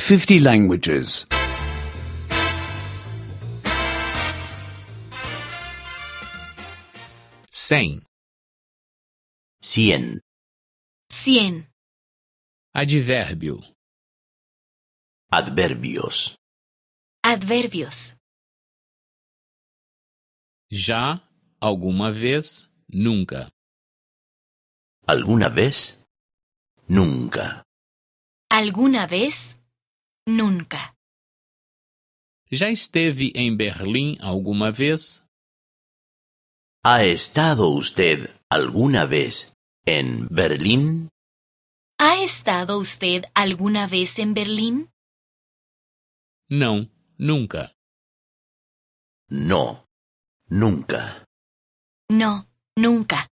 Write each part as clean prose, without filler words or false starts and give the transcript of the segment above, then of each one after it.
50 languages. 100. 100. 100. Advérbio. Adverbios. Adverbios. Já, alguma vez, nunca. ¿Alguna vez? Nunca. ¿Alguna vez? Nunca. Já esteve em Berlim alguma vez? ¿Ha estado usted alguna vez en Berlín? ¿Ha estado usted alguna vez en Berlín? Não, nunca. No. Nunca. No, nunca.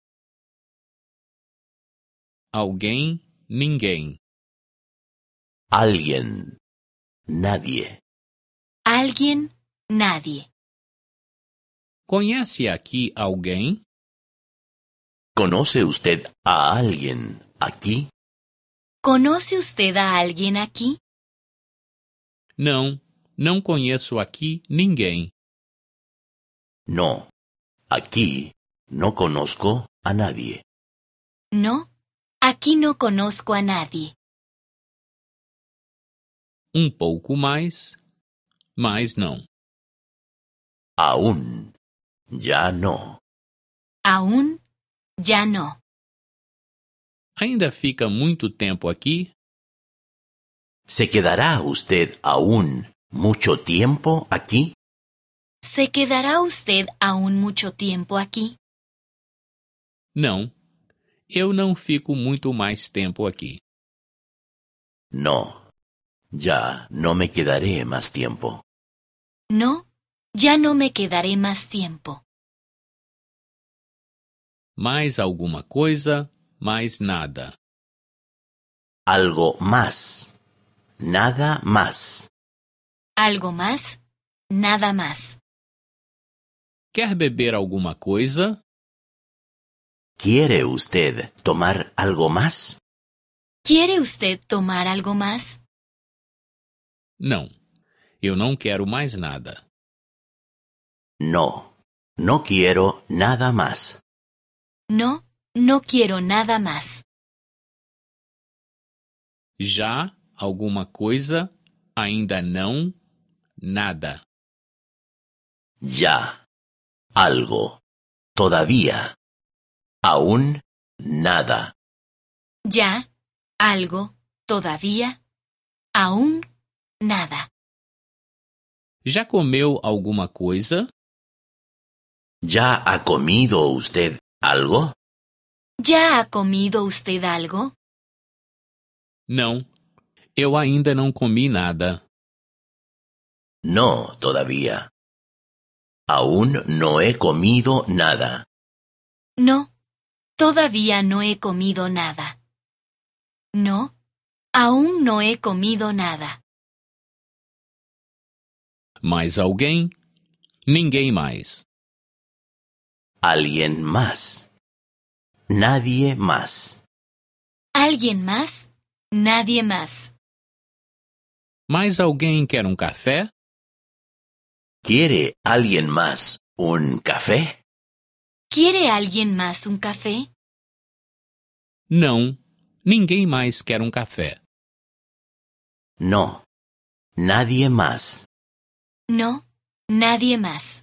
Alguém, ninguém. Alguien. Nadie. ¿Alguien? Nadie. Conhece aqui alguém? ¿Conoce usted a alguien aquí? ¿Conoce usted a alguien aquí? Não, não conheço aqui ninguém. No. Aquí no conozco a nadie. No, aquí no conozco a nadie. Um pouco mais, mas não. Aún. Ya no. Aún, ya no. Ainda fica muito tempo aqui? ¿Se quedará usted aún mucho tiempo aquí? ¿Se quedará usted aún mucho tiempo aquí? Não, eu não fico muito mais tempo aqui. No. Ya no me quedaré más tiempo. No, ya no me quedaré más tiempo. Mais alguma coisa, mais nada. Algo más. Nada más. ¿Algo más? Nada más. Quer beber alguma coisa? ¿Quiere usted tomar algo más? ¿Quiere usted tomar algo más? Não, eu não quero mais nada. No. No quiero nada más. No, no quiero nada más. Já, alguma coisa, ainda não, nada. Ya. Algo. Todavía. Aún nada. Ya, algo, todavía, aún, nada. Já comeu alguma coisa? ¿Ya ha comido usted algo? ¿Ya ha comido usted algo? Não, eu ainda não comi nada. No, todavía. Aún no he comido nada. No, todavía no he comido nada. No, aún no he comido nada. Mais alguém? Ninguém mais. Alguien más. Nadie más. ¿Alguien más? Nadie más. Mais alguém quer um café? ¿Quiere alguien más un café? ¿Quiere alguien más un café? Não, ninguém mais quer um café. No. Nadie más. No, nadie más.